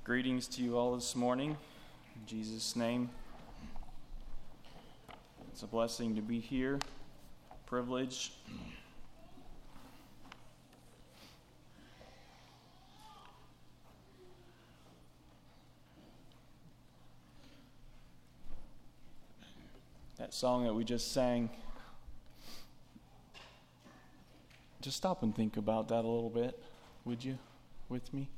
Greetings to you all this morning, in Jesus' name. It's a blessing to be here, privilege. That song that we just sang, just stop and think about that a little bit, would you, with me?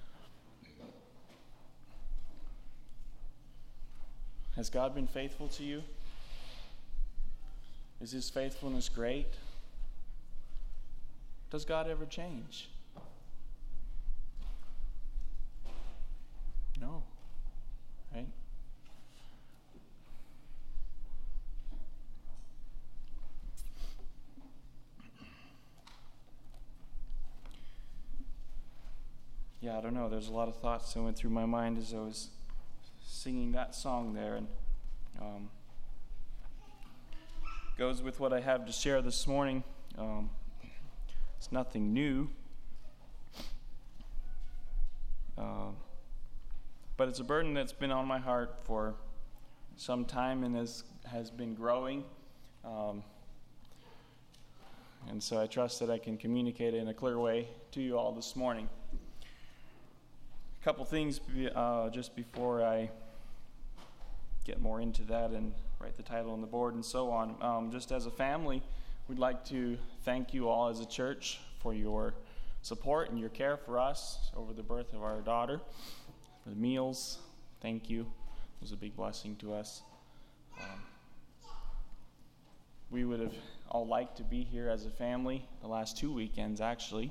Has God been faithful to you? Is His faithfulness great? Does God ever change? No, right? Yeah, I don't know. There's a lot of thoughts that went through my mind as I was singing that song there, and goes with what I have to share this morning. It's nothing new, but it's a burden that's been on my heart for some time and has been growing, and so I trust that I can communicate it in a clear way to you all this morning. A couple things just before I get more into that and write the title on the board and so on. Just as a family, we'd like to thank you all as a church for your support and your care for us over the birth of our daughter. For the meals, thank you. It was a big blessing to us. We would have all liked to be here as a family the last 2 weekends, actually.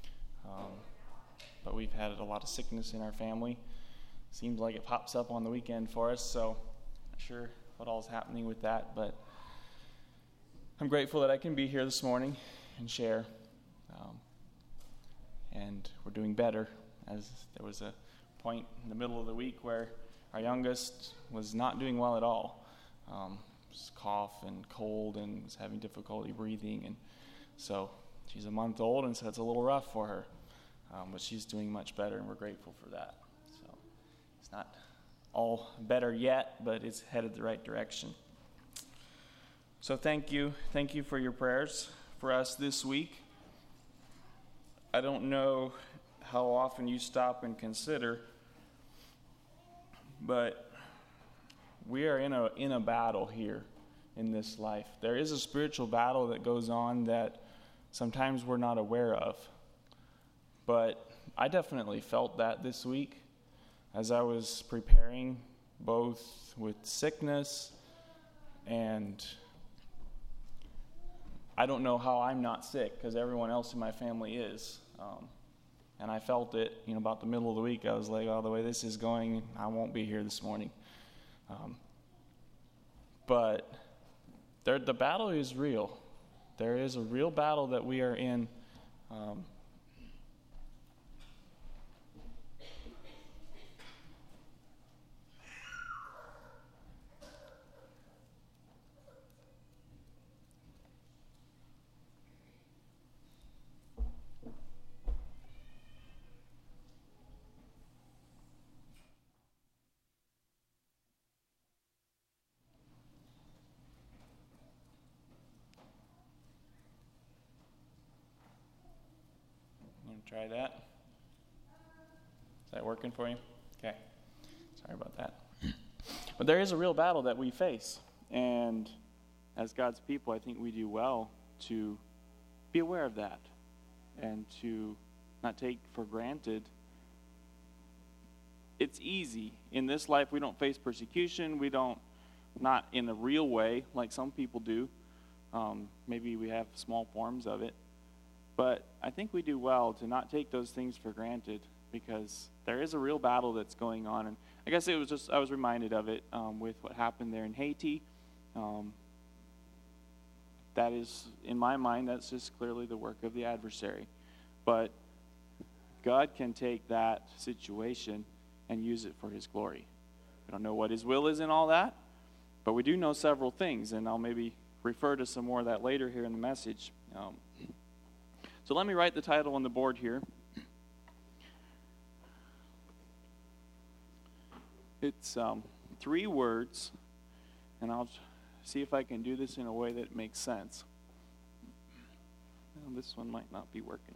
But we've had a lot of sickness in our family. Seems like it pops up on the weekend for us, so not sure what all is happening with that, but I'm grateful that I can be here this morning and share. And we're doing better, as there was a point in the middle of the week where our youngest was not doing well at all. Just cough and cold and was having difficulty breathing, and so she's a month old, and so it's a little rough for her. But she's doing much better, and we're grateful for that. So it's not all better yet, but it's headed the right direction. So thank you. Thank you for your prayers for us this week. I don't know how often you stop and consider, but we are in a battle here in this life. There is a spiritual battle that goes on that sometimes we're not aware of. But I definitely felt that this week as I was preparing, both with sickness, and I don't know how I'm not sick because everyone else in my family is. And I felt it, about the middle of the week. I was like, oh, the way this is going, I won't be here this morning. But the battle is real. There is a real battle that we are in. Try that. Is that working for you? Okay. Sorry about that. But there is a real battle that we face. And as God's people, I think we do well to be aware of that and to not take for granted. It's easy. In this life, we don't face persecution. Not in a real way like some people do. Maybe we have small forms of it. But I think we do well to not take those things for granted because there is a real battle that's going on. And I guess I was reminded of it with what happened there in Haiti. That is, in my mind, that's just clearly the work of the adversary. But God can take that situation and use it for His glory. We don't know what His will is in all that, but we do know several things, and I'll maybe refer to some more of that later here in the message. So let me write the title on the board here. It's 3 words, and I'll see if I can do this in a way that makes sense. Well, this one might not be working.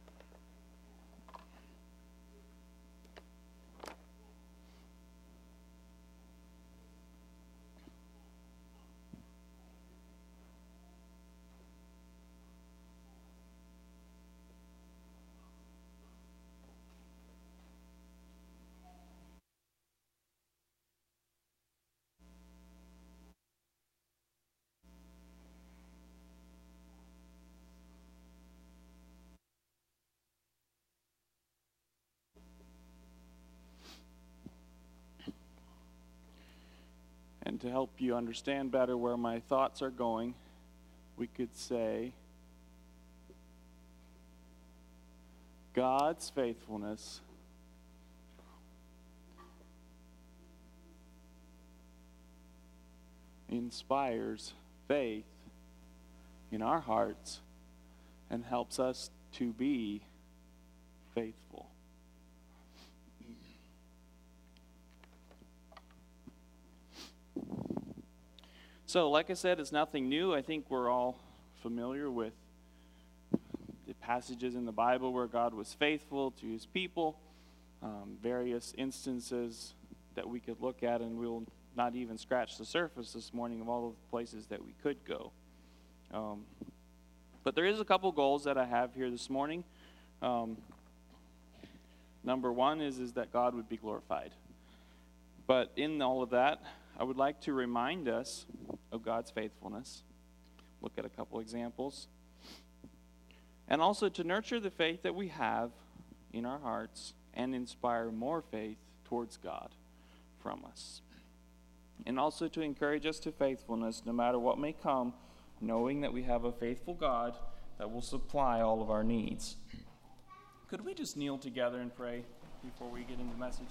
And to help you understand better where my thoughts are going, we could say God's faithfulness inspires faith in our hearts and helps us to be faithful. So, like I said, it's nothing new. I think we're all familiar with the passages in the Bible where God was faithful to his people, various instances that we could look at, and we'll not even scratch the surface this morning of all of the places that we could go. But there is a couple goals that I have here this morning. Number one is that God would be glorified. But in all of that, I would like to remind us of God's faithfulness. Look at a couple examples. And also to nurture the faith that we have in our hearts and inspire more faith towards God from us. And also to encourage us to faithfulness no matter what may come, knowing that we have a faithful God that will supply all of our needs. Could we just kneel together and pray before we get into the message?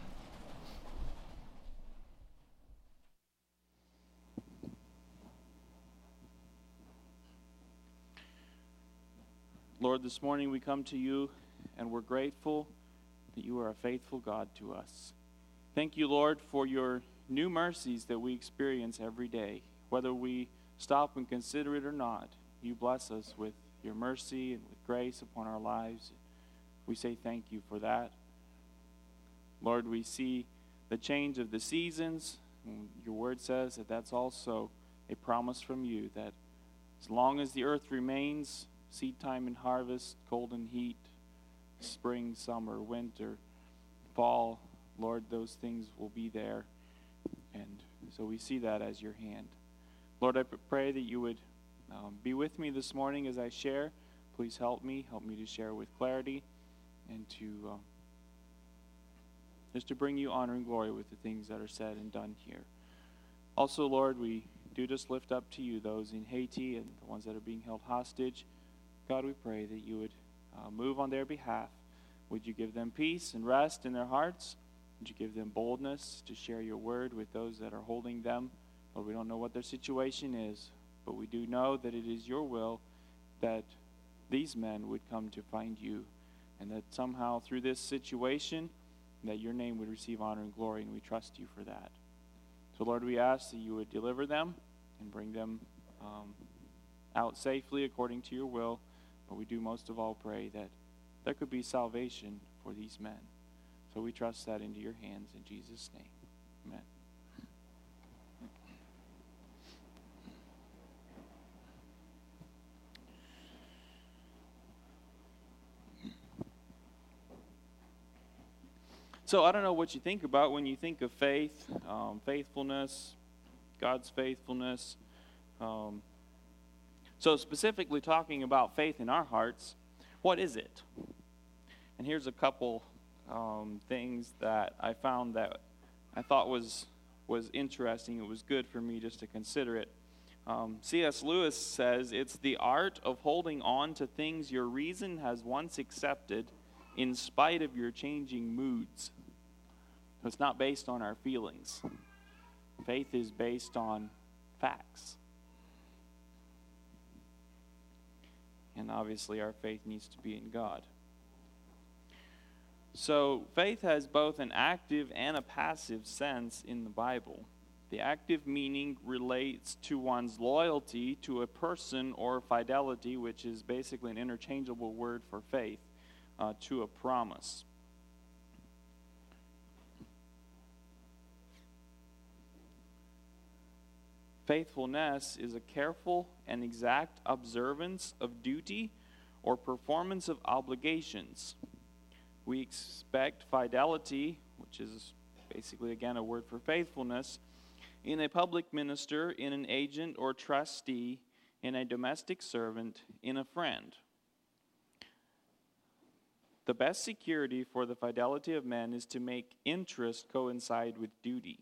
Lord, this morning we come to you and we're grateful that you are a faithful God to us. Thank you, Lord, for your new mercies that we experience every day. Whether we stop and consider it or not, you bless us with your mercy and with grace upon our lives. We say thank you for that. Lord, we see the change of the seasons. Your word says that that's also a promise from you, that as long as the earth remains, seed time and harvest, cold and heat, spring, summer, winter, fall, Lord, those things will be there. And so we see that as your hand. Lord, I pray that you would be with me this morning as I share. Please help me to share with clarity and to just to bring you honor and glory with the things that are said and done here. Also, Lord, we do just lift up to you those in Haiti and the ones that are being held hostage. God, we pray that you would move on their behalf. Would you give them peace and rest in their hearts? Would you give them boldness to share your word with those that are holding them? Lord, we don't know what their situation is, but we do know that it is your will that these men would come to find you, and that somehow through this situation that your name would receive honor and glory, and we trust you for that. So, Lord, we ask that you would deliver them and bring them out safely according to your will. But we do most of all pray that there could be salvation for these men. So we trust that into your hands in Jesus' name. Amen. So I don't know what you think about when you think of faith, faithfulness, God's faithfulness. So specifically talking about faith in our hearts, what is it? And here's a couple things that I found that I thought was interesting. It was good for me just to consider it. C.S. Lewis says, it's the art of holding on to things your reason has once accepted in spite of your changing moods. So it's not based on our feelings. Faith is based on facts. And obviously our faith needs to be in God. So faith has both an active and a passive sense in the Bible. The active meaning relates to one's loyalty to a person or fidelity, which is basically an interchangeable word for faith, to a promise. Faithfulness is a careful and exact observance of duty or performance of obligations. We expect fidelity, which is basically, again, a word for faithfulness, in a public minister, in an agent or trustee, in a domestic servant, in a friend. The best security for the fidelity of men is to make interest coincide with duty.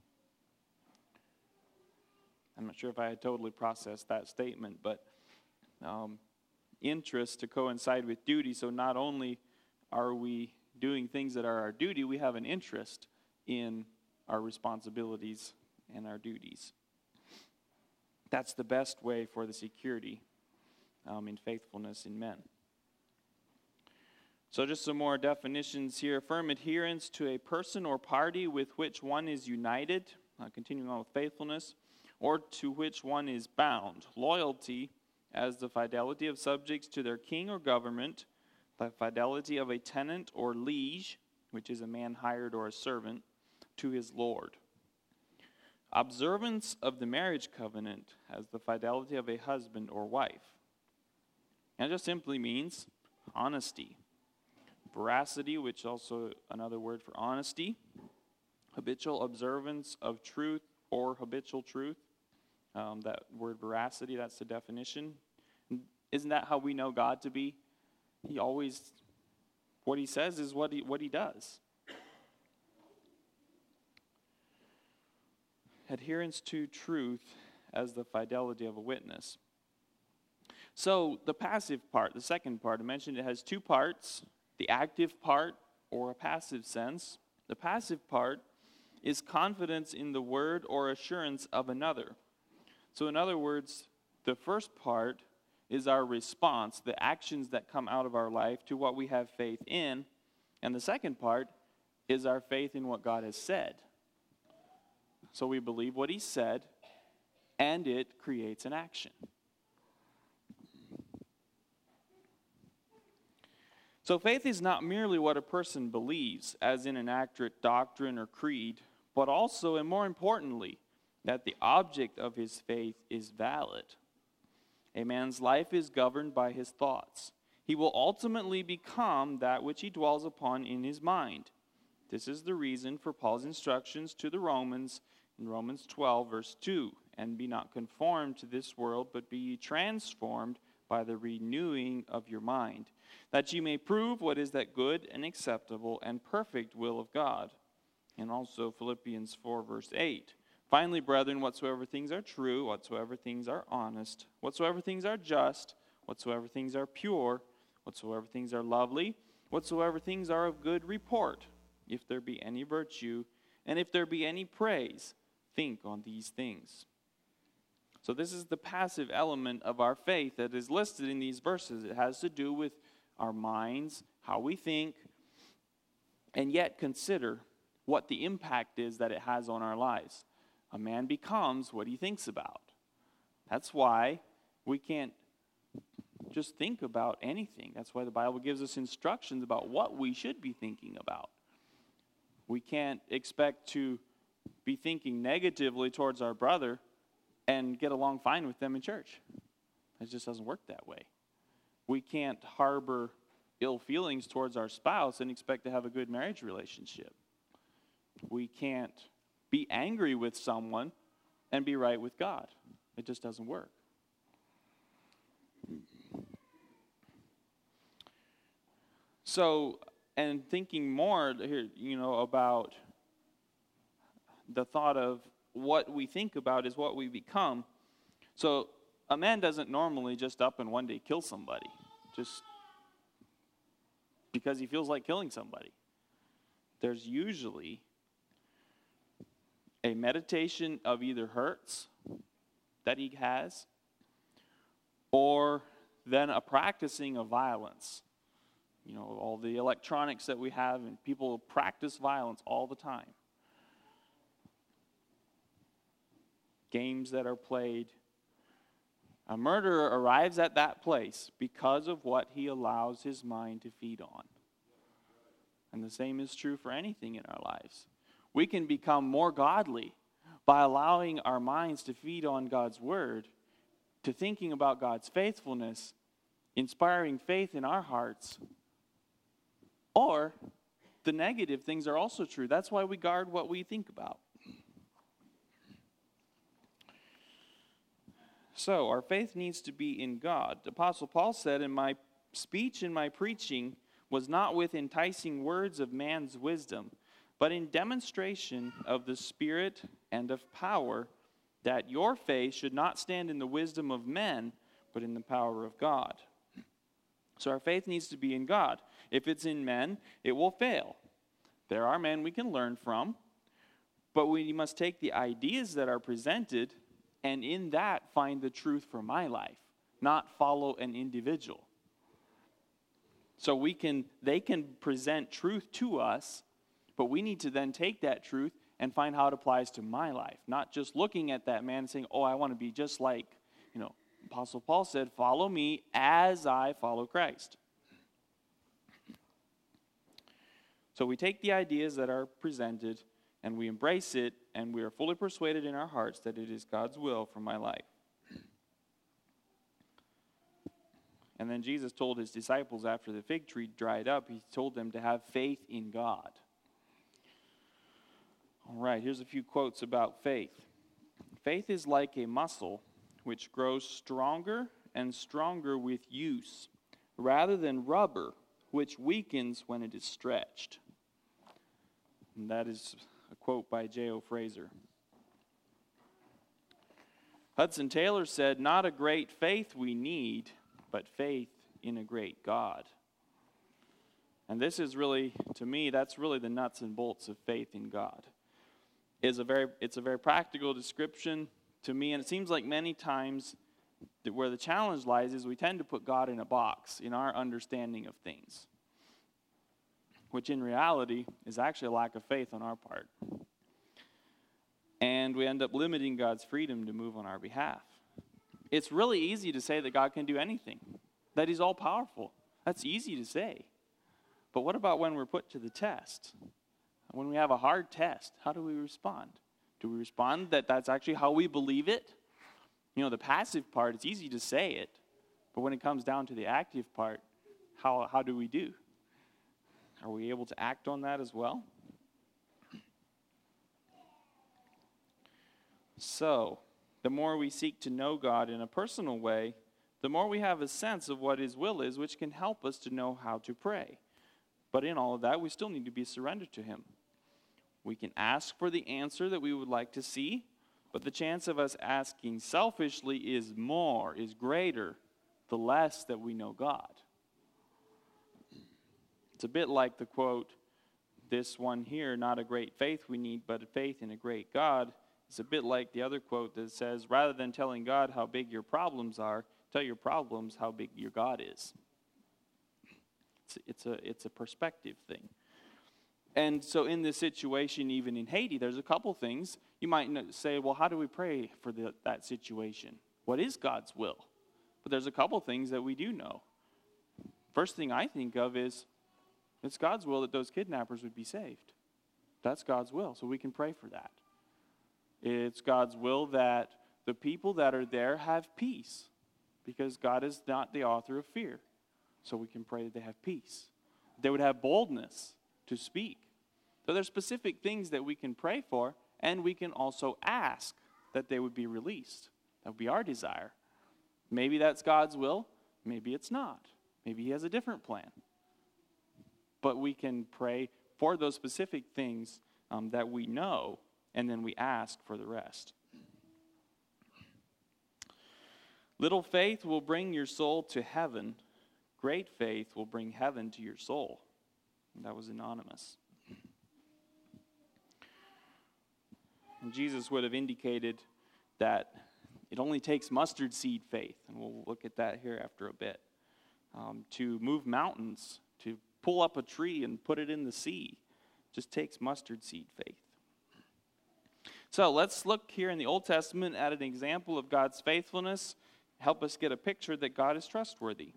I'm not sure if I had totally processed that statement, but interest to coincide with duty. So not only are we doing things that are our duty, we have an interest in our responsibilities and our duties. That's the best way for the security in faithfulness in men. So just some more definitions here. Firm adherence to a person or party with which one is united, continuing on with faithfulness, or to which one is bound. Loyalty as the fidelity of subjects to their king or government, the fidelity of a tenant or liege, which is a man hired or a servant, to his lord. Observance of the marriage covenant as the fidelity of a husband or wife. And it just simply means honesty. Veracity, which is also another word for honesty. Habitual observance of truth or habitual truth. That word veracity, that's the definition. Isn't that how we know God to be? He always, what he says is what he does. Adherence to truth as the fidelity of a witness. So the passive part, the second part, I mentioned it has two parts. The active part, or a passive sense. The passive part is confidence in the word or assurance of another. So in other words, the first part is our response, the actions that come out of our life to what we have faith in. And the second part is our faith in what God has said. So we believe what he said, and it creates an action. So faith is not merely what a person believes, as in an accurate doctrine or creed, but also, and more importantly, that the object of his faith is valid. A man's life is governed by his thoughts. He will ultimately become that which he dwells upon in his mind. This is the reason for Paul's instructions to the Romans in Romans 12, verse 2. And be not conformed to this world, but be ye transformed by the renewing of your mind, that ye may prove what is that good and acceptable and perfect will of God. And also Philippians 4, verse 8. Finally, brethren, whatsoever things are true, whatsoever things are honest, whatsoever things are just, whatsoever things are pure, whatsoever things are lovely, whatsoever things are of good report, if there be any virtue, and if there be any praise, think on these things. So this is the passive element of our faith that is listed in these verses. It has to do with our minds, how we think, and yet consider what the impact is that it has on our lives. A man becomes what he thinks about. That's why we can't just think about anything. That's why the Bible gives us instructions about what we should be thinking about. We can't expect to be thinking negatively towards our brother and get along fine with them in church. It just doesn't work that way. We can't harbor ill feelings towards our spouse and expect to have a good marriage relationship. We can't be angry with someone and be right with God. It just doesn't work. So, and thinking more here, about the thought of what we think about is what we become. So, a man doesn't normally just up and one day kill somebody, just because he feels like killing somebody. There's usually a meditation of either hurts that he has, or then a practicing of violence. all the electronics that we have, and people practice violence all the time. Games that are played. A murderer arrives at that place because of what he allows his mind to feed on. And the same is true for anything in our lives. We can become more godly by allowing our minds to feed on God's word, to thinking about God's faithfulness, inspiring faith in our hearts. Or the negative things are also true. That's why we guard what we think about. So, our faith needs to be in God. The Apostle Paul said, "In my speech and my preaching was not with enticing words of man's wisdom, but in demonstration of the Spirit and of power, that your faith should not stand in the wisdom of men, but in the power of God." So our faith needs to be in God. If it's in men, it will fail. There are men we can learn from, but we must take the ideas that are presented and in that find the truth for my life, not follow an individual. So they can present truth to us, but we need to then take that truth and find how it applies to my life. Not just looking at that man and saying, I want to be just like, Apostle Paul said, "Follow me as I follow Christ." So we take the ideas that are presented and we embrace it, and we are fully persuaded in our hearts that it is God's will for my life. And then Jesus told his disciples after the fig tree dried up, he told them to have faith in God. All right, here's a few quotes about faith. Faith is like a muscle which grows stronger and stronger with use, rather than rubber, which weakens when it is stretched. And that is a quote by J.O. Fraser. Hudson Taylor said, "Not a great faith we need, but faith in a great God." And this is really, to me, that's really the nuts and bolts of faith in God. It's a very practical description to me, and it seems like many times that where the challenge lies is we tend to put God in a box in our understanding of things, which in reality is actually a lack of faith on our part. And we end up limiting God's freedom to move on our behalf. It's really easy to say that God can do anything, that he's all-powerful. That's easy to say. But what about when we're put to the test? When we have a hard test, how do we respond? Do we respond that that's actually how we believe it? The passive part, it's easy to say it. But when it comes down to the active part, how do we do? Are we able to act on that as well? So, the more we seek to know God in a personal way, the more we have a sense of what his will is, which can help us to know how to pray. But in all of that, we still need to be surrendered to him. We can ask for the answer that we would like to see, but the chance of us asking selfishly is greater, the less that we know God. It's a bit like the quote, this one here, "Not a great faith we need, but a faith in a great God." It's a bit like the other quote that says, rather than telling God how big your problems are, tell your problems how big your God is. It's a perspective thing. And so in this situation, even in Haiti, there's a couple things. You might say, well, how do we pray for that situation? What is God's will? But there's a couple things that we do know. First thing I think of is, it's God's will that those kidnappers would be saved. That's God's will, so we can pray for that. It's God's will that the people that are there have peace, because God is not the author of fear. So we can pray that they have peace. They would have boldness to speak. So there's specific things that we can pray for, and we can also ask that they would be released. That would be our desire. Maybe that's God's will, maybe it's not. Maybe he has a different plan. But we can pray for those specific things that we know, and then we ask for the rest. Little faith will bring your soul to heaven. Great faith will bring heaven to your soul. And that was anonymous. And Jesus would have indicated that it only takes mustard seed faith, and we'll look at that here after a bit, to move mountains to pull up a tree and put it in the sea. It just takes mustard seed faith. So let's look here in the Old Testament at an example of God's faithfulness. Help us get a picture that God is trustworthy.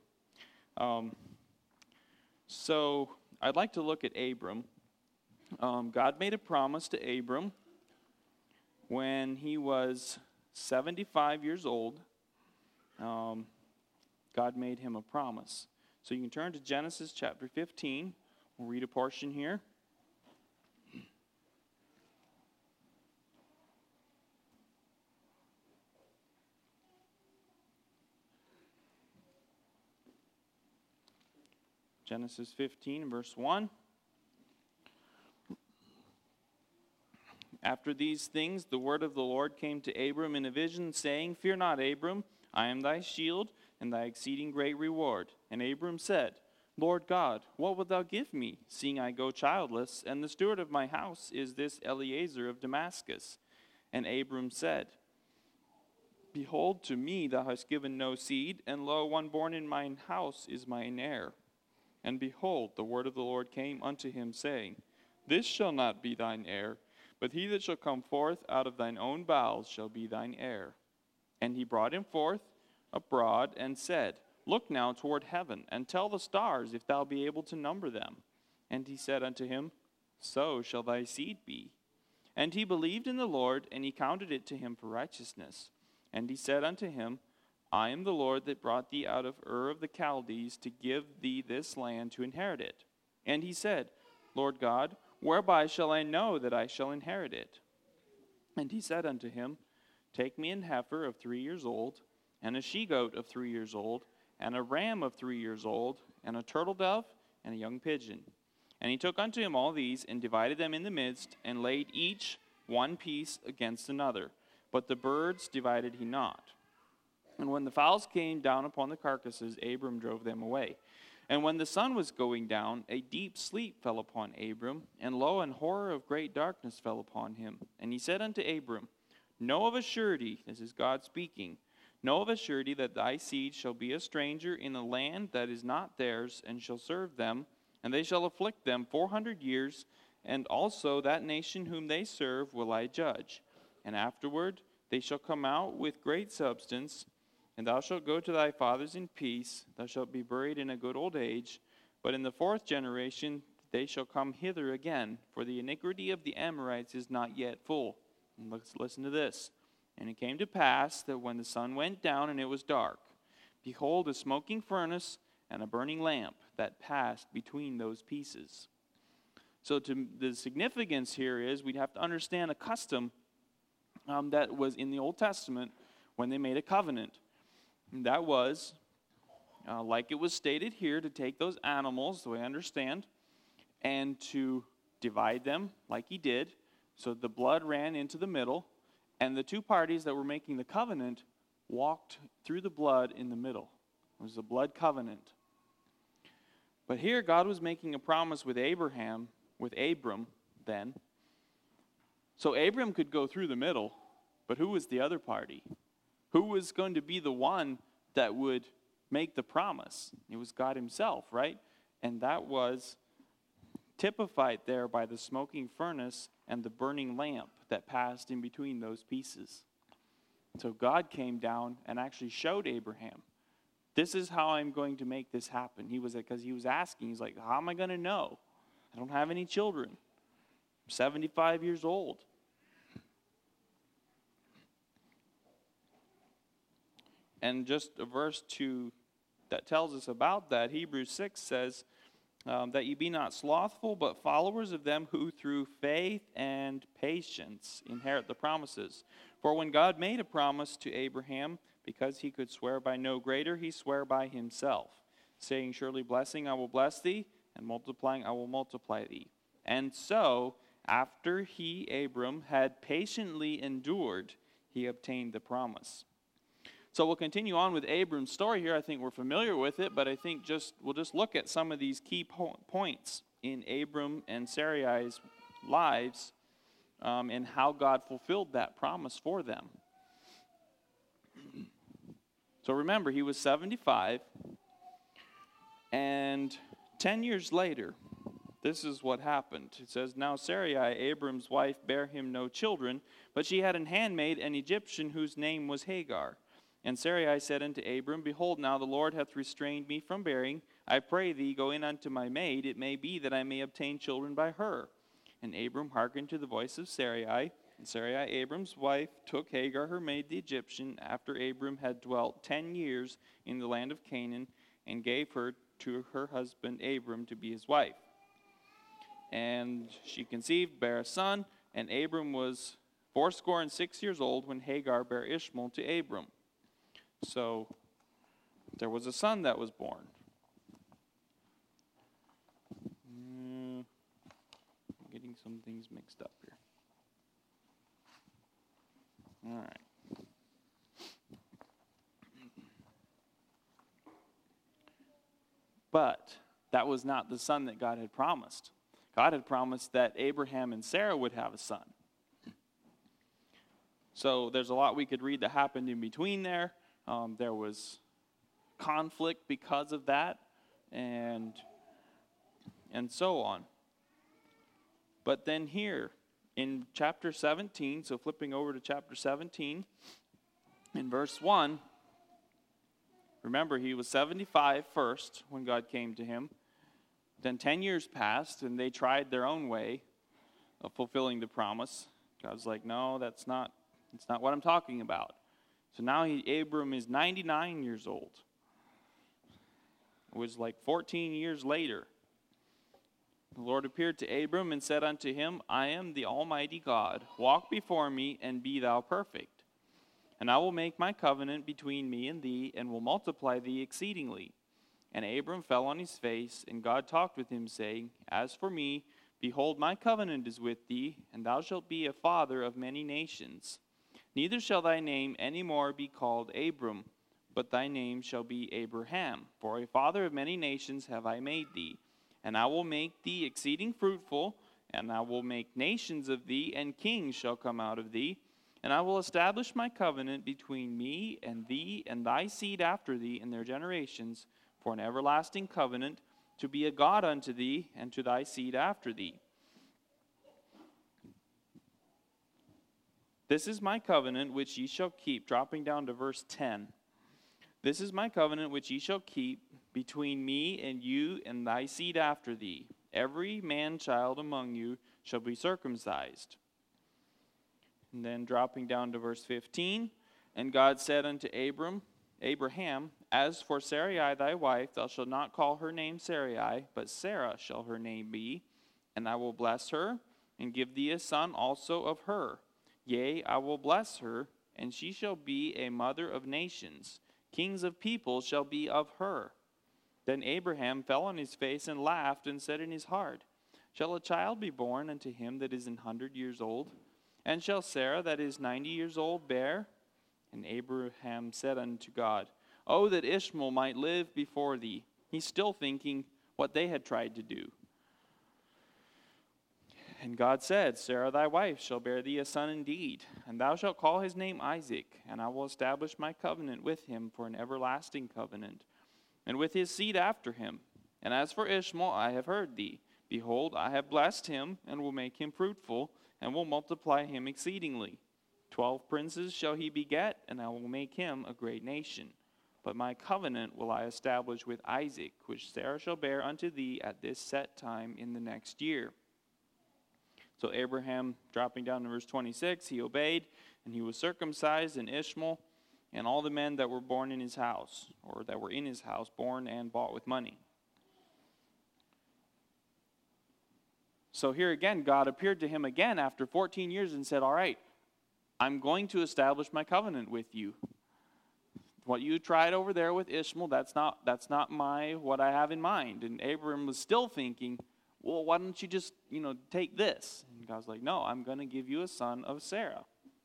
So I'd like to look at Abram. God made a promise to Abram when he was 75 years old. God made him a promise. So you can turn to Genesis chapter 15. We'll read a portion here. Genesis 15, verse 1. After these things, the word of the Lord came to Abram in a vision, saying, Fear not, Abram, I am thy shield and thy exceeding great reward. And Abram said, Lord God, what wilt thou give me, seeing I go childless, and the steward of my house is this Eliezer of Damascus? And Abram said, Behold, to me thou hast given no seed, and lo, one born in mine house is mine heir. And behold, the word of the Lord came unto him, saying, This shall not be thine heir, but he that shall come forth out of thine own bowels shall be thine heir. And he brought him forth abroad, and said, Look now toward heaven, and tell the stars, if thou be able to number them. And he said unto him, So shall thy seed be. And he believed in the Lord, and he counted it to him for righteousness. And he said unto him, I am the Lord that brought thee out of Ur of the Chaldees to give thee this land to inherit it. And he said, Lord God, whereby shall I know that I shall inherit it? And he said unto him, Take me an heifer of 3 years old, and a she-goat of 3 years old, and a ram of 3 years old, and a turtle dove, and a young pigeon. And he took unto him all these, and divided them in the midst, and laid each one piece against another. But the birds divided he not. And when the fowls came down upon the carcasses, Abram drove them away. And when the sun was going down, a deep sleep fell upon Abram, and lo, an horror of great darkness fell upon him. And he said unto Abram, Know of a surety, this is God speaking, know of a surety that thy seed shall be a stranger in a land that is not theirs, and shall serve them, and they shall afflict them 400 years, and also that nation whom they serve will I judge. And afterward they shall come out with great substance, and thou shalt go to thy fathers in peace, thou shalt be buried in a good old age. But in the 4th generation they shall come hither again, for the iniquity of the Amorites is not yet full. And let's listen to this. And it came to pass that when the sun went down and it was dark, behold, a smoking furnace and a burning lamp that passed between those pieces. So the significance here is we'd have to understand a custom that was in the Old Testament when they made a covenant. And that was, like it was stated here, to take those animals, the way I understand, and to divide them like he did, so the blood ran into the middle, and the two parties that were making the covenant walked through the blood in the middle. It was a blood covenant. But here God was making a promise with Abram then. So Abram could go through the middle, but who was the other party? Who was going to be the one that would make the promise? It was God himself, right? And that was typified there by the smoking furnace and the burning lamp that passed in between those pieces. So God came down and actually showed Abraham, this is how I'm going to make this happen. Because he was asking, he's like, how am I going to know? I don't have any children. I'm 75 years old. And just a verse 2 that tells us about that, Hebrews 6 says, that ye be not slothful, but followers of them who through faith and patience inherit the promises. For when God made a promise to Abraham, because he could swear by no greater, he sware by himself, saying, Surely blessing I will bless thee, and multiplying I will multiply thee. And so, after he, Abram, had patiently endured, he obtained the promise. So we'll continue on with Abram's story here. I think we're familiar with it, but I think we'll just look at some of these key points in Abram and Sarai's lives and how God fulfilled that promise for them. So remember, he was 75, and 10 years later, this is what happened. It says, Now Sarai, Abram's wife, bare him no children, but she had an handmaid, an Egyptian, whose name was Hagar. And Sarai said unto Abram, Behold, now the Lord hath restrained me from bearing. I pray thee, go in unto my maid. It may be that I may obtain children by her. And Abram hearkened to the voice of Sarai. And Sarai, Abram's wife, took Hagar, her maid, the Egyptian, after Abram had dwelt 10 years in the land of Canaan, and gave her to her husband Abram to be his wife. And she conceived, bare a son, and Abram was 86 years old when Hagar bare Ishmael to Abram. So there was a son that was born. I'm getting some things mixed up here. All right. But that was not the son that God had promised. God had promised that Abraham and Sarah would have a son. So there's a lot we could read that happened in between there. There was conflict because of that, and so on. But then here in chapter 17, so flipping over to chapter 17, in verse 1, remember he was 75 first when God came to him. Then 10 years passed, and they tried their own way of fulfilling the promise. God's like, no, that's not what I'm talking about. So now Abram is 99 years old. It was like 14 years later. The Lord appeared to Abram and said unto him, I am the Almighty God. Walk before me, and be thou perfect. And I will make my covenant between me and thee, and will multiply thee exceedingly. And Abram fell on his face, and God talked with him, saying, As for me, behold, my covenant is with thee, and thou shalt be a father of many nations. Neither shall thy name any more be called Abram, but thy name shall be Abraham. For a father of many nations have I made thee. And I will make thee exceeding fruitful, and I will make nations of thee, and kings shall come out of thee. And I will establish my covenant between me and thee and thy seed after thee in their generations, for an everlasting covenant, to be a God unto thee and to thy seed after thee. This is my covenant which ye shall keep. Dropping down to verse 10. This is my covenant which ye shall keep between me and you and thy seed after thee. Every man-child among you shall be circumcised. And then dropping down to verse 15. And God said unto Abraham, As for Sarai thy wife, thou shalt not call her name Sarai, but Sarah shall her name be. And I will bless her, and give thee a son also of her. Yea, I will bless her, and she shall be a mother of nations. Kings of peoples shall be of her. Then Abraham fell on his face and laughed, and said in his heart, Shall a child be born unto him that is 100 years old? And shall Sarah that is 90 years old bear? And Abraham said unto God, Oh, that Ishmael might live before thee. He's still thinking what they had tried to do. And God said, Sarah thy wife shall bear thee a son indeed, and thou shalt call his name Isaac, and I will establish my covenant with him for an everlasting covenant, and with his seed after him. And as for Ishmael, I have heard thee. Behold, I have blessed him, and will make him fruitful, and will multiply him exceedingly. 12 princes shall he beget, and I will make him a great nation. But my covenant will I establish with Isaac, which Sarah shall bear unto thee at this set time in the next year. So Abraham, dropping down to verse 26, he obeyed, and he was circumcised, and Ishmael, and all the men that were born in his house, or that were in his house, born and bought with money. So here again, God appeared to him again after 14 years and said, All right, I'm going to establish my covenant with you. What you tried over there with Ishmael, that's not what I have in mind. And Abraham was still thinking, well, why don't you just, take this? And God's like, no, I'm going to give you a son of Sarah.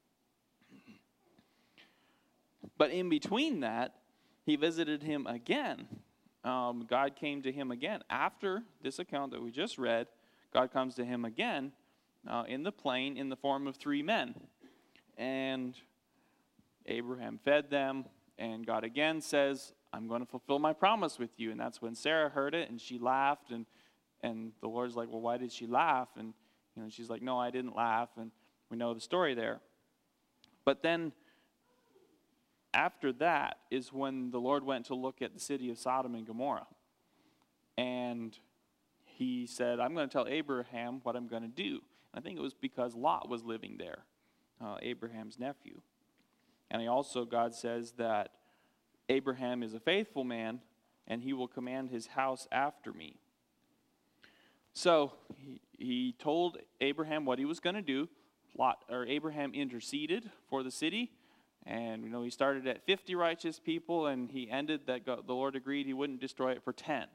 But in between that, he visited him again. God came to him again. After this account that we just read, God comes to him again in the plain in the form of 3 men. And Abraham fed them, and God again says, I'm going to fulfill my promise with you. And that's when Sarah heard it, and she laughed, and the Lord's like, well, why did she laugh? And she's like, no, I didn't laugh, and we know the story there. But then after that is when the Lord went to look at the city of Sodom and Gomorrah. And he said, I'm going to tell Abraham what I'm going to do. And I think it was because Lot was living there, Abraham's nephew. And God says that Abraham is a faithful man, and he will command his house after me. So he told Abraham what he was going to do. Abraham interceded for the city. And he started at 50 righteous people, and he ended that the Lord agreed he wouldn't destroy it for 10.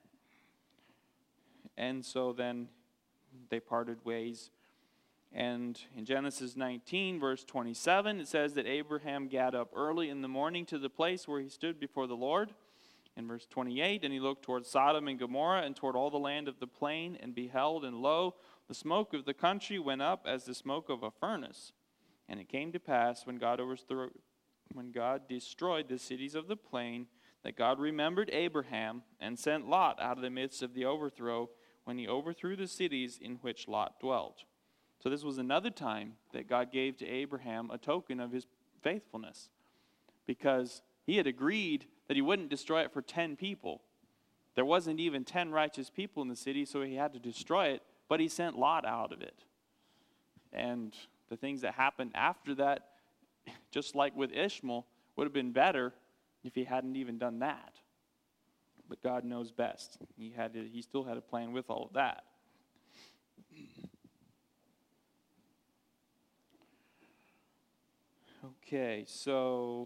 And so then they parted ways. And in Genesis 19, verse 27, it says that Abraham got up early in the morning to the place where he stood before the Lord. In verse 28, and he looked toward Sodom and Gomorrah and toward all the land of the plain, and beheld, and lo, the smoke of the country went up as the smoke of a furnace. And it came to pass, when God destroyed the cities of the plain, that God remembered Abraham and sent Lot out of the midst of the overthrow, when he overthrew the cities in which Lot dwelt. So this was another time that God gave to Abraham a token of his faithfulness, because he had agreed that he wouldn't destroy it for 10 people. There wasn't even 10 righteous people in the city, so he had to destroy it, but he sent Lot out of it. And the things that happened after that, just like with Ishmael, would have been better if he hadn't even done that. But God knows best. He still had a plan with all of that. Okay, so,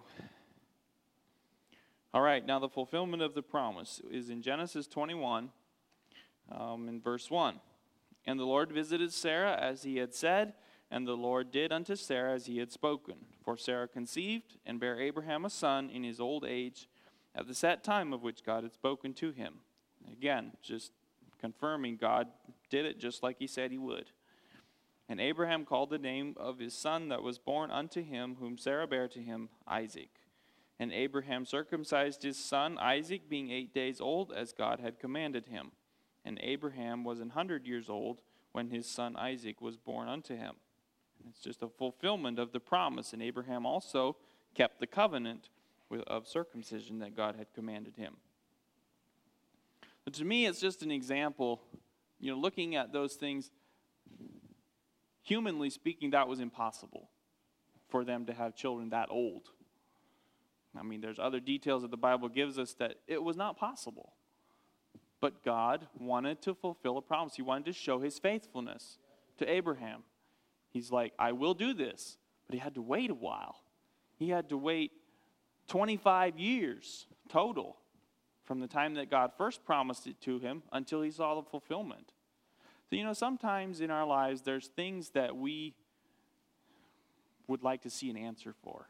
all right, now the fulfillment of the promise is in Genesis 21, in verse 1. And the Lord visited Sarah as he had said, and the Lord did unto Sarah as he had spoken. For Sarah conceived and bare Abraham a son in his old age, at the set time of which God had spoken to him. Again, just confirming God did it just like he said he would. And Abraham called the name of his son that was born unto him, whom Sarah bare to him, Isaac. And Abraham circumcised his son Isaac, being 8 days old, as God had commanded him. And Abraham was 100 years old when his son Isaac was born unto him. It's just a fulfillment of the promise. And Abraham also kept the covenant of circumcision that God had commanded him. But to me, it's just an example, looking at those things. Humanly speaking, that was impossible for them to have children that old. I mean, there's other details that the Bible gives us that it was not possible. But God wanted to fulfill a promise. He wanted to show his faithfulness to Abraham. He's like, I will do this. But he had to wait a while. He had to wait 25 years total from the time that God first promised it to him until he saw the fulfillment. So, sometimes in our lives, there's things that we would like to see an answer for.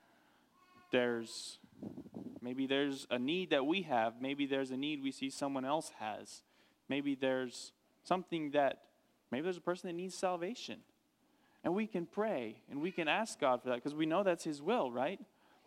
Maybe there's a need that we have. Maybe there's a need we see someone else has. Maybe there's maybe there's a person that needs salvation. And we can pray and we can ask God for that because we know that's his will, right?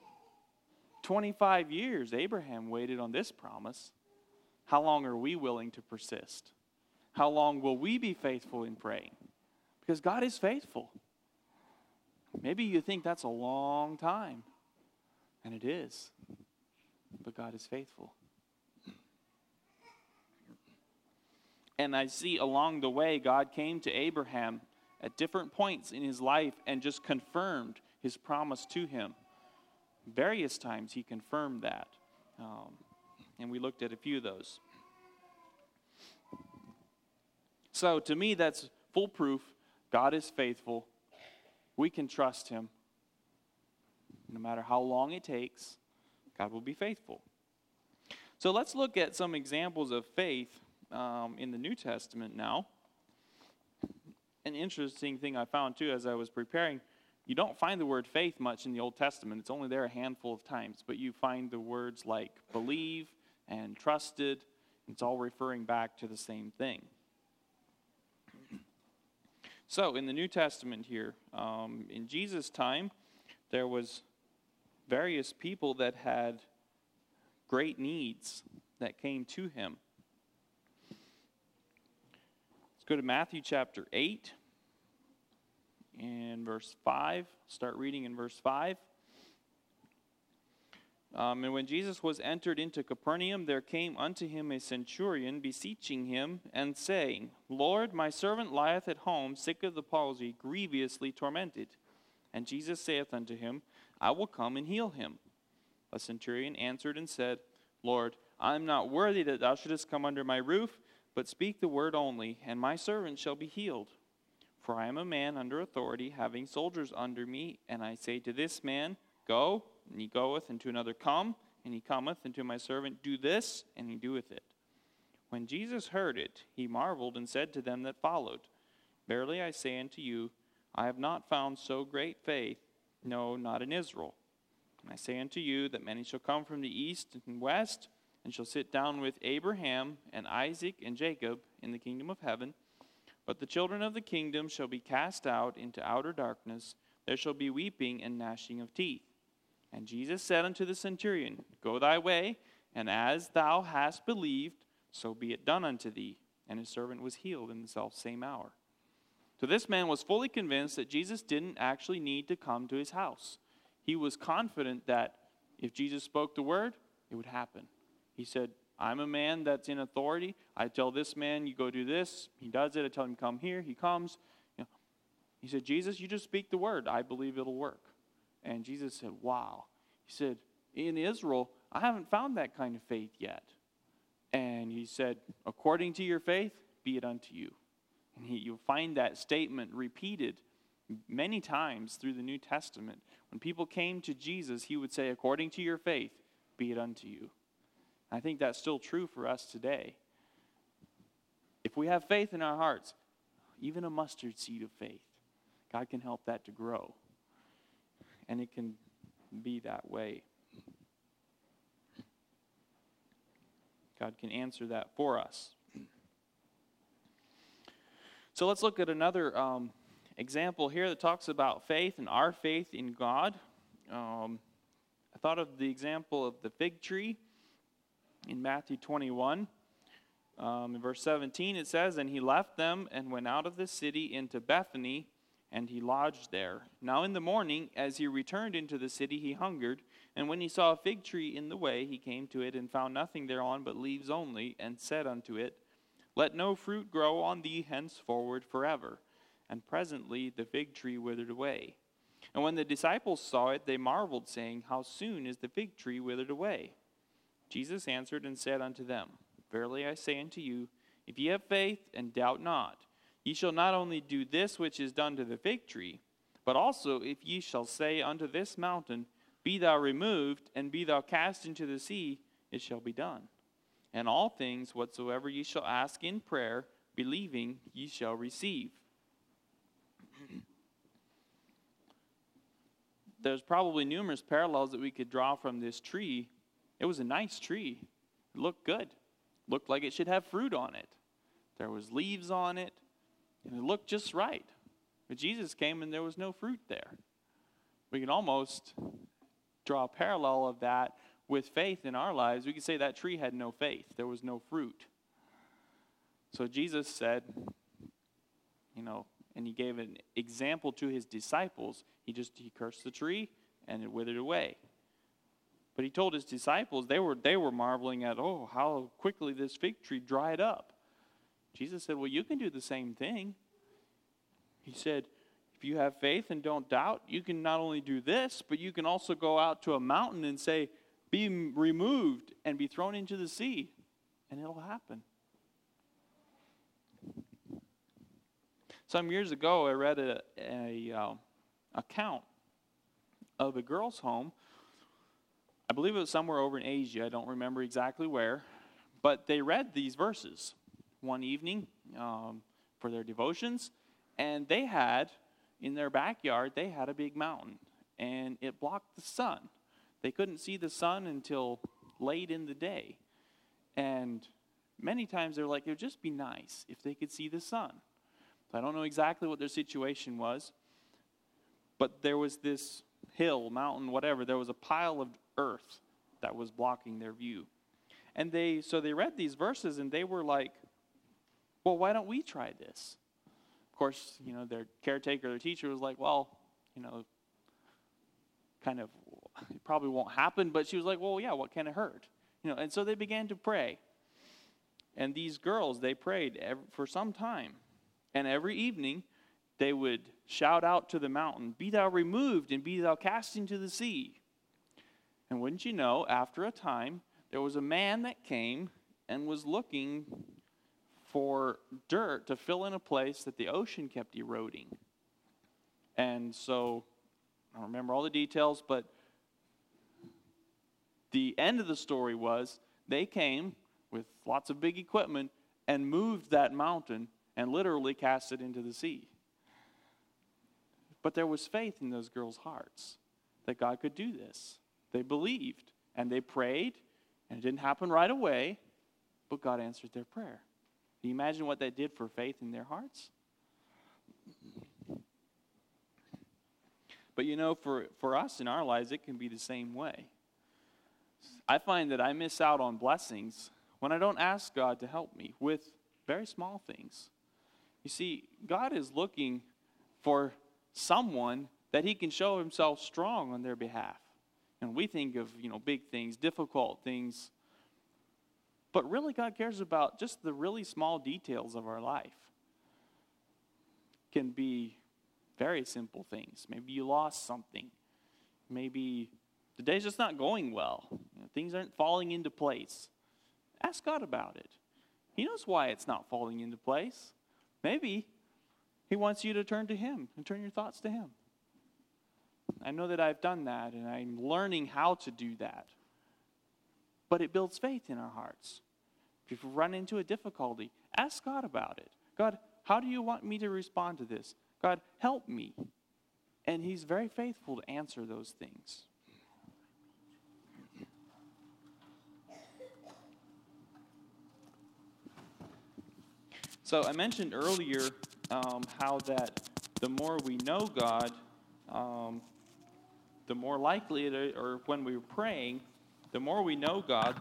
25 years Abraham waited on this promise. How long are we willing to persist? How long will we be faithful in praying? Because God is faithful. Maybe you think that's a long time. And it is. But God is faithful. And I see along the way, God came to Abraham at different points in his life and just confirmed his promise to him. Various times he confirmed that. And we looked at a few of those. So to me, that's full proof. God is faithful. We can trust him. No matter how long it takes, God will be faithful. So let's look at some examples of faith in the New Testament now. An interesting thing I found too as I was preparing, you don't find the word faith much in the Old Testament. It's only there a handful of times. But you find the words like believe and trusted. It's all referring back to the same thing. So in the New Testament here, in Jesus' time, there was various people that had great needs that came to him. Let's go to Matthew chapter 8 and verse 5. Start reading in verse 5. And when Jesus was entered into Capernaum, there came unto him a centurion, beseeching him, and saying, Lord, my servant lieth at home, sick of the palsy, grievously tormented. And Jesus saith unto him, I will come and heal him. The centurion answered and said, Lord, I am not worthy that thou shouldest come under my roof, but speak the word only, and my servant shall be healed. For I am a man under authority, having soldiers under me, and I say to this man, Go, and he goeth, and to another, Come, and he cometh, and to my servant, Do this, and he doeth it. When Jesus heard it, he marveled, and said to them that followed, Verily I say unto you, I have not found so great faith, no, not in Israel. And I say unto you, that many shall come from the east and west, and shall sit down with Abraham, and Isaac, and Jacob, in the kingdom of heaven. But the children of the kingdom shall be cast out into outer darkness. There shall be weeping and gnashing of teeth. And Jesus said unto the centurion, Go thy way, and as thou hast believed, so be it done unto thee. And his servant was healed in the selfsame hour. So this man was fully convinced that Jesus didn't actually need to come to his house. He was confident that if Jesus spoke the word, it would happen. He said, I'm a man that's in authority. I tell this man, you go do this. He does it. I tell him, come here. He comes. He said, Jesus, you just speak the word. I believe it'll work. And Jesus said, wow. He said, in Israel, I haven't found that kind of faith yet. And he said, according to your faith, be it unto you. And you'll find that statement repeated many times through the New Testament. When people came to Jesus, he would say, according to your faith, be it unto you. I think that's still true for us today. If we have faith in our hearts, even a mustard seed of faith, God can help that to grow. And it can be that way. God can answer that for us. So let's look at another example here that talks about faith and our faith in God. I thought of the example of the fig tree in Matthew 21. In verse 17 it says, And he left them and went out of the city into Bethany, and he lodged there. Now in the morning, as he returned into the city, he hungered. And when he saw a fig tree in the way, he came to it, and found nothing thereon but leaves only, and said unto it, Let no fruit grow on thee henceforward forever. And presently the fig tree withered away. And when the disciples saw it, they marveled, saying, How soon is the fig tree withered away? Jesus answered and said unto them, Verily I say unto you, if ye have faith and doubt not, ye shall not only do this which is done to the fig tree, but also if ye shall say unto this mountain, Be thou removed, and be thou cast into the sea, it shall be done. And all things whatsoever ye shall ask in prayer, believing, ye shall receive. There's probably numerous parallels that we could draw from this tree. It was a nice tree. It looked good. Looked like it should have fruit on it. There was leaves on it, and it looked just right. But Jesus came and there was no fruit there. We can almost draw a parallel of that with faith in our lives. We could say that tree had no faith. There was no fruit. So Jesus said, and he gave an example to his disciples. He cursed the tree and it withered away. But he told his disciples, they were marveling at, how quickly this fig tree dried up. Jesus said, well, you can do the same thing. He said, if you have faith and don't doubt, you can not only do this, but you can also go out to a mountain and say, be removed and be thrown into the sea, and it'll happen. Some years ago, I read a account of a girl's home. I believe it was somewhere over in Asia. I don't remember exactly where. But they read these verses one evening for their devotions. And they had, in their backyard, they had a big mountain. And it blocked the sun. They couldn't see the sun until late in the day. And many times they're like, it would just be nice if they could see the sun. I don't know exactly what their situation was. But there was this hill, mountain, whatever. There was a pile of earth that was blocking their view. And so they read these verses and they were like, well, why don't we try this? Of course, their caretaker, their teacher was like, well, kind of, it probably won't happen. But she was like, well, yeah, what can it hurt? And so they began to pray. And these girls, they prayed for some time. And every evening, they would shout out to the mountain, "Be thou removed, and be thou cast into the sea." And wouldn't you know, after a time, there was a man that came and was looking for dirt to fill in a place that the ocean kept eroding. And so, I don't remember all the details, but the end of the story was they came with lots of big equipment and moved that mountain and literally cast it into the sea. But there was faith in those girls' hearts that God could do this. They believed and they prayed, and it didn't happen right away, but God answered their prayer. Can you imagine what that did for faith in their hearts? But for us in our lives, it can be the same way. I find that I miss out on blessings when I don't ask God to help me with very small things. You see, God is looking for someone that he can show himself strong on their behalf. And we think of, big things, difficult things. But really, God cares about just the really small details of our life. Can be very simple things. Maybe you lost something. Maybe the day's just not going well. Things aren't falling into place. Ask God about it. He knows why it's not falling into place. Maybe he wants you to turn to him and turn your thoughts to him. I know that I've done that, and I'm learning how to do that. But it builds faith in our hearts. If you run into a difficulty, ask God about it. God, how do you want me to respond to this? God, help me. And he's very faithful to answer those things. So I mentioned earlier how that the more we know God, the more likely or when we're praying, the more we know God,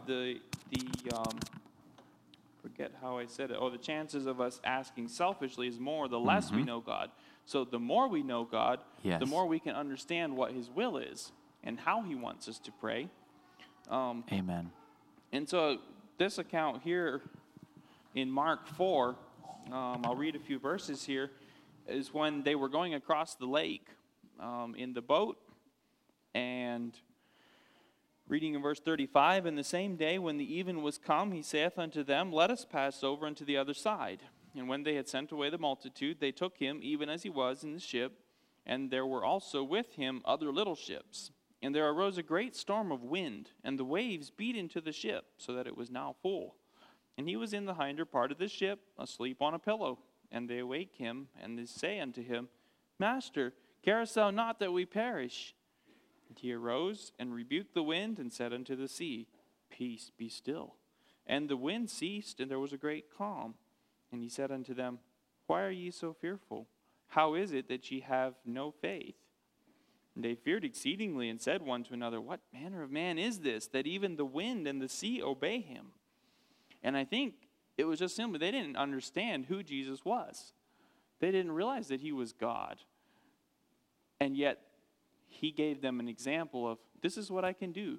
forget how I said it. The chances of us asking selfishly is more, the less we know God. So the more we know God, the more we can understand what his will is and how he wants us to pray. Amen. And so this account here in Mark 4, I'll read a few verses here, is when they were going across the lake in the boat. And reading in verse 35, "And the same day when the even was come, he saith unto them, Let us pass over unto the other side. And when they had sent away the multitude, they took him even as he was in the ship, and there were also with him other little ships. And there arose a great storm of wind, and the waves beat into the ship, so that it was now full. And he was in the hinder part of the ship, asleep on a pillow. And they awake him, and they say unto him, Master, carest thou not that we perish? And he arose and rebuked the wind, and said unto the sea, Peace, be still. And the wind ceased, and there was a great calm. And he said unto them, Why are ye so fearful? How is it that ye have no faith? And they feared exceedingly, and said one to another, What manner of man is this, that even the wind and the sea obey him? And I think it was just simply, they didn't understand who Jesus was. They didn't realize that he was God. And yet, he gave them an example of, this is what I can do.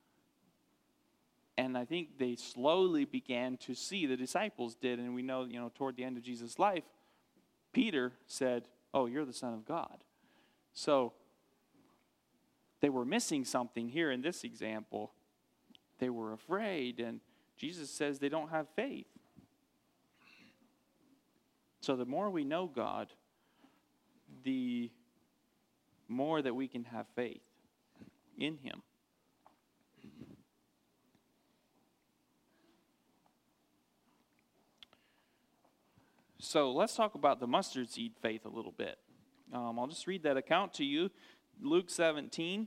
And I think they slowly began to see, the disciples did, and we know, toward the end of Jesus' life, Peter said, Oh, you're the Son of God. So, they were missing something here in this example. They were afraid, and Jesus says they don't have faith. So the more we know God, the more that we can have faith in him. So let's talk about the mustard seed faith a little bit. I'll just read that account to you. Luke 17,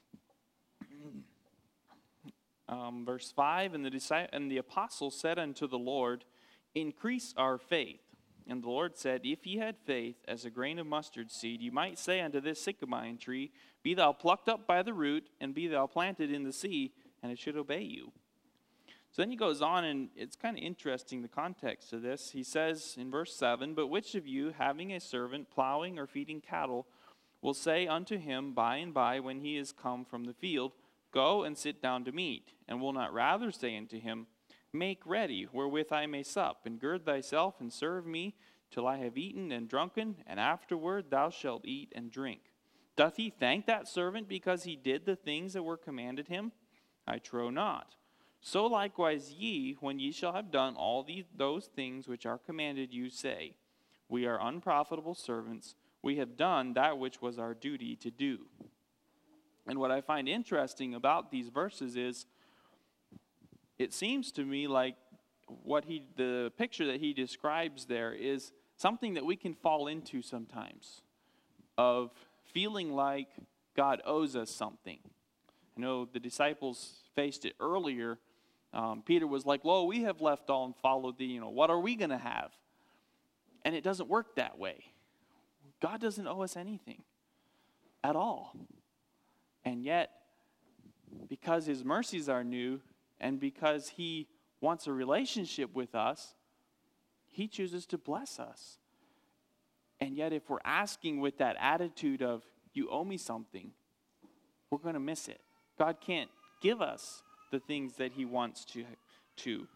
verse 5, and the apostles said unto the Lord, Increase our faith. And the Lord said, If ye had faith as a grain of mustard seed, ye might say unto this sycamore tree, Be thou plucked up by the root, and be thou planted in the sea, and it should obey you. So then he goes on, and it's kind of interesting, the context of this. He says in verse 7, "But which of you, having a servant plowing or feeding cattle, will say unto him by and by when he is come from the field, Go and sit down to meat, and will not rather say unto him, Make ready, wherewith I may sup, and gird thyself, and serve me, till I have eaten and drunken, and afterward thou shalt eat and drink. Doth he thank that servant because he did the things that were commanded him? I trow not. So likewise ye, when ye shall have done all those things which are commanded you, say, We are unprofitable servants, we have done that which was our duty to do." And what I find interesting about these verses is, it seems to me like the picture that he describes there is something that we can fall into sometimes, of feeling like God owes us something. I know the disciples faced it earlier. Peter was like, "Lo, we have left all and followed thee. What are we going to have?" And it doesn't work that way. God doesn't owe us anything at all. And yet, because his mercies are new, and because he wants a relationship with us, he chooses to bless us. And yet, if we're asking with that attitude of, "You owe me something," we're going to miss it. God can't give us the things that he wants to.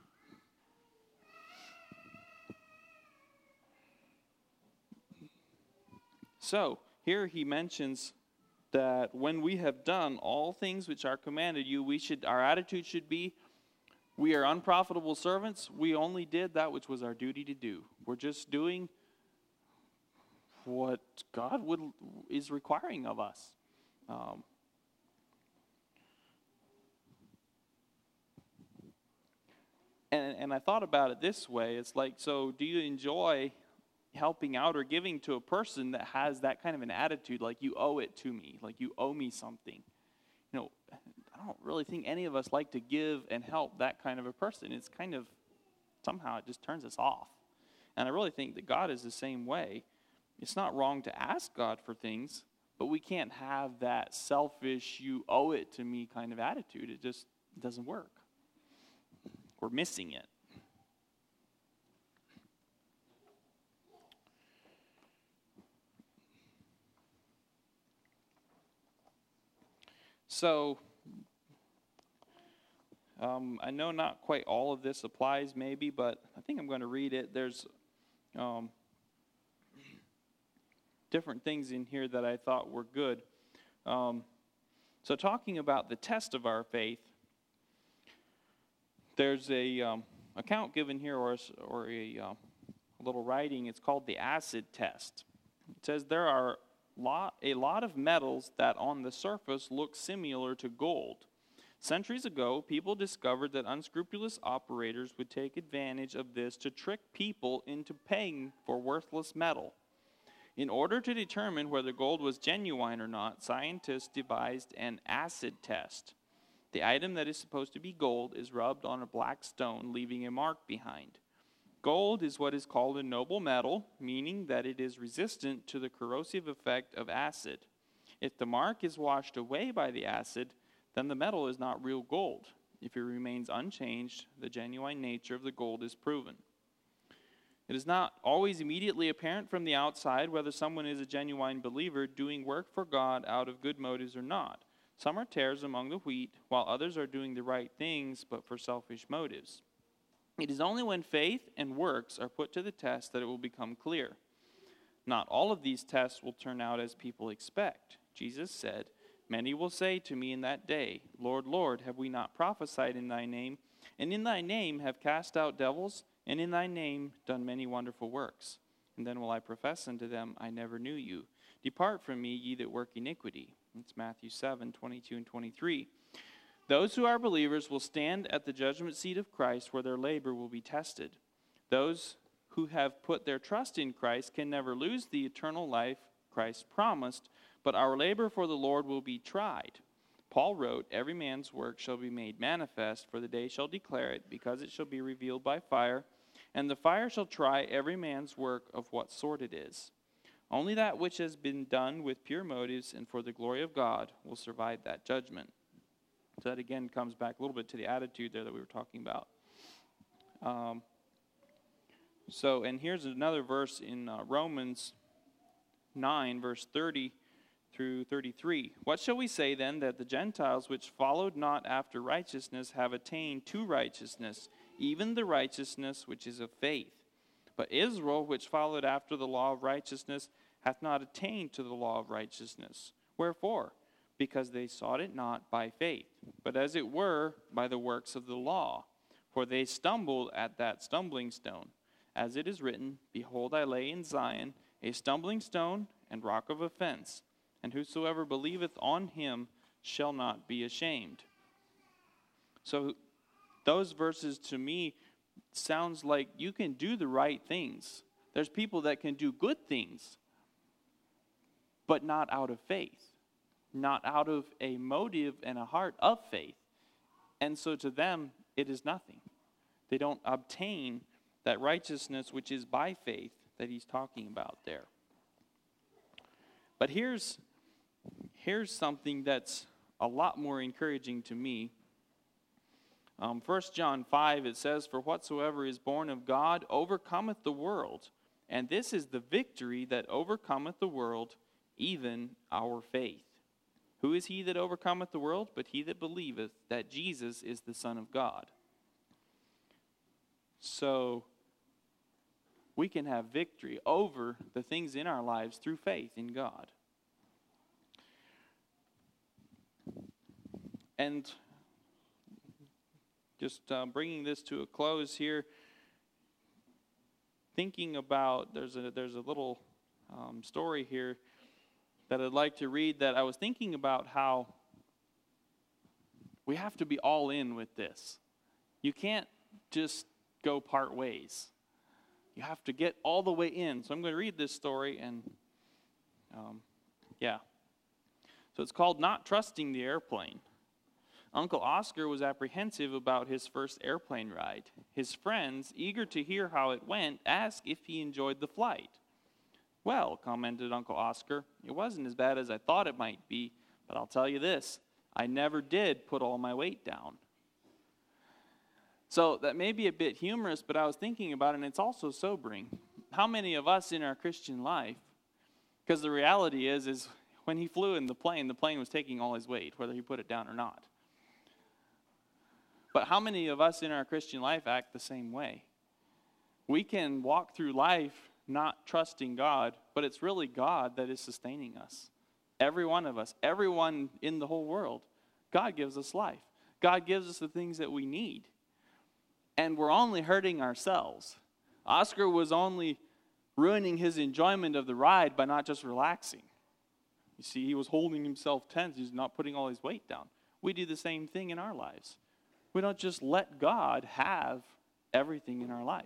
So, here he mentions that when we have done all things which are commanded you, our attitude should be, we are unprofitable servants. We only did that which was our duty to do. We're just doing what God is requiring of us. And I thought about it this way. It's like, so do you enjoy helping out or giving to a person that has that kind of an attitude, like you owe it to me, like you owe me something? I don't really think any of us like to give and help that kind of a person. It's kind of, somehow it just turns us off. And I really think that God is the same way. It's not wrong to ask God for things, but we can't have that selfish, you owe it to me kind of attitude. It just doesn't work. We're missing it. So, I know not quite all of this applies maybe, but I think I'm going to read it. There's different things in here that I thought were good. So talking about the test of our faith, there's a account given here, or a little writing. It's called the acid test. It says there are a lot of metals that on the surface look similar to gold. Centuries ago, people discovered that unscrupulous operators would take advantage of this to trick people into paying for worthless metal. In order to determine whether gold was genuine or not, scientists devised an acid test. The item that is supposed to be gold is rubbed on a black stone, leaving a mark behind. Gold is what is called a noble metal, meaning that it is resistant to the corrosive effect of acid. If the mark is washed away by the acid, then the metal is not real gold. If it remains unchanged, the genuine nature of the gold is proven. It is not always immediately apparent from the outside whether someone is a genuine believer doing work for God out of good motives or not. Some are tares among the wheat, while others are doing the right things but for selfish motives. It is only when faith and works are put to the test that it will become clear. Not all of these tests will turn out as people expect. Jesus said, "Many will say to me in that day, Lord, Lord, have we not prophesied in thy name, and in thy name have cast out devils, and in thy name done many wonderful works? And then will I profess unto them, I never knew you. Depart from me, ye that work iniquity." It's Matthew 7:22 and 23. Those who are believers will stand at the judgment seat of Christ, where their labor will be tested. Those who have put their trust in Christ can never lose the eternal life Christ promised, but our labor for the Lord will be tried. Paul wrote, "Every man's work shall be made manifest, for the day shall declare it, because it shall be revealed by fire, and the fire shall try every man's work of what sort it is. Only that which has been done with pure motives and for the glory of God will survive that judgment." So that again comes back a little bit to the attitude there that we were talking about. And here's another verse in Romans 9, verse 30 through 33. What shall we say then, that the Gentiles which followed not after righteousness have attained to righteousness, even the righteousness which is of faith? But Israel, which followed after the law of righteousness, hath not attained to the law of righteousness. Wherefore? Because they sought it not by faith, but as it were by the works of the law. For they stumbled at that stumbling stone. As it is written, Behold, I lay in Zion a stumbling stone and rock of offense, and whosoever believeth on him shall not be ashamed. So those verses to me sounds like you can do the right things. There's people that can do good things, but not out of faith, not out of a motive and a heart of faith. And so to them, it is nothing. They don't obtain that righteousness which is by faith that he's talking about there. But here's something that's a lot more encouraging to me. 1 John 5, it says, For whatsoever is born of God overcometh the world, and this is the victory that overcometh the world, even our faith. Who is he that overcometh the world? But he that believeth that Jesus is the Son of God. So we can have victory over the things in our lives through faith in God. And just bringing this to a close here, thinking about, there's a little story here that I'd like to read, that I was thinking about how we have to be all in with this. You can't just go part ways. You have to get all the way in. So I'm going to read this story, and So it's called Not Trusting the Airplane. Uncle Oscar was apprehensive about his first airplane ride. His friends, eager to hear how it went, asked if he enjoyed the flight. Well, commented Uncle Oscar, it wasn't as bad as I thought it might be, but I'll tell you this, I never did put all my weight down. So that may be a bit humorous, but I was thinking about it, and it's also sobering. How many of us in our Christian life, because the reality is when he flew in the plane was taking all his weight, whether he put it down or not. But how many of us in our Christian life act the same way? We can walk through life not trusting God, but it's really God that is sustaining us. Every one of us, everyone in the whole world. God gives us life. God gives us the things that we need. And we're only hurting ourselves. Oscar was only ruining his enjoyment of the ride by not just relaxing. You see, he was holding himself tense. He's not putting all his weight down. We do the same thing in our lives. We don't just let God have everything in our life.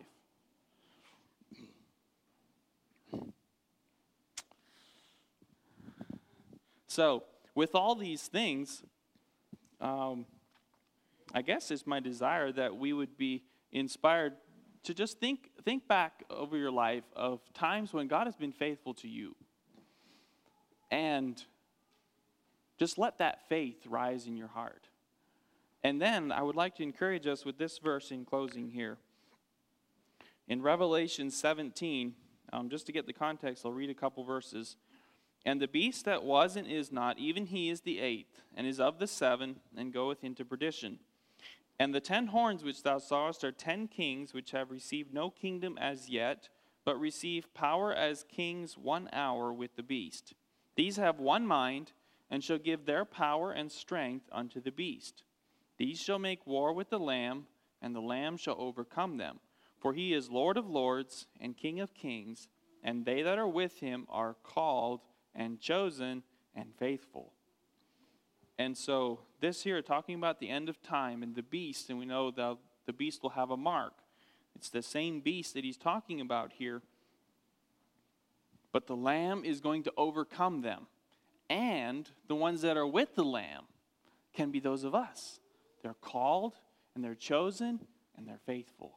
So, with all these things, I guess it's my desire that we would be inspired to just think back over your life of times when God has been faithful to you. And just let that faith rise in your heart. And then I would like to encourage us with this verse in closing here. In Revelation 17, just to get the context, I'll read a couple verses. And the beast that was and is not, even he is the eighth, and is of the seven, and goeth into perdition. And the 10 horns which thou sawest are 10 kings, which have received no kingdom as yet, but receive power as kings 1 hour with the beast. These have one mind, and shall give their power and strength unto the beast. These shall make war with the Lamb, and the Lamb shall overcome them. For he is Lord of lords, and King of kings, and they that are with him are called, and chosen, and faithful. And so this here, talking about the end of time and the beast, and we know that the beast will have a mark. It's the same beast that he's talking about here. But the Lamb is going to overcome them. And the ones that are with the Lamb can be those of us. They're called, and they're chosen, and they're faithful.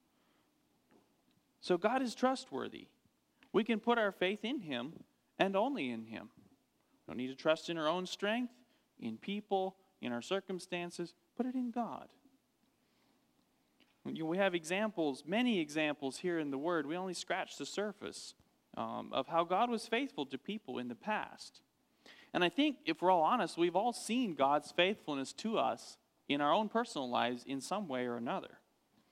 So God is trustworthy. We can put our faith in him and only in him. We don't need to trust in our own strength, in people, in our circumstances, put it in God. We have examples, many examples here in the Word. We only scratch the surface of how God was faithful to people in the past. And I think, if we're all honest, we've all seen God's faithfulness to us in our own personal lives in some way or another.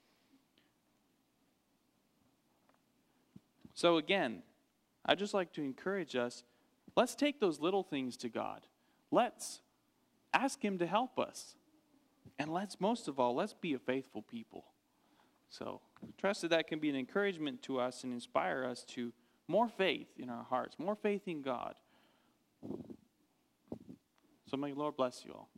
So again, I'd just like to encourage us, let's take those little things to God. Let's ask Him to help us. And most of all, let's be a faithful people. So I trust that can be an encouragement to us and inspire us to more faith in our hearts, more faith in God. So may the Lord bless you all.